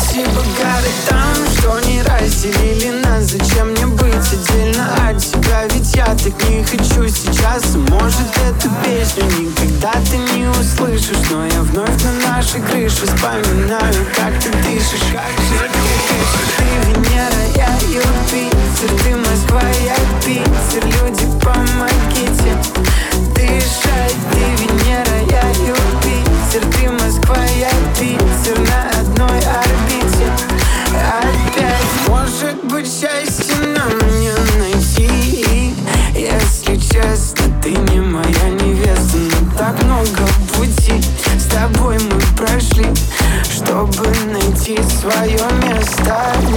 Спасибо городам, что не разделили нас. Зачем мне быть отдельно от тебя? Ведь я так не хочу сейчас. Может, эту песню никогда ты не услышишь, но я вновь на нашей крыше вспоминаю, как ты дышишь, как же ты дышишь. Ты Венера, я Юпитер, ты Москва, я Питер. Люди, помогите дышать. Ты Венера, я Юпитер, ты Москва, я Питер. На одной орбите опять. Может быть, счастье нам не найти. Если честно, ты не моя невеста, но так много пути с тобой мы прошли, чтобы найти свое место.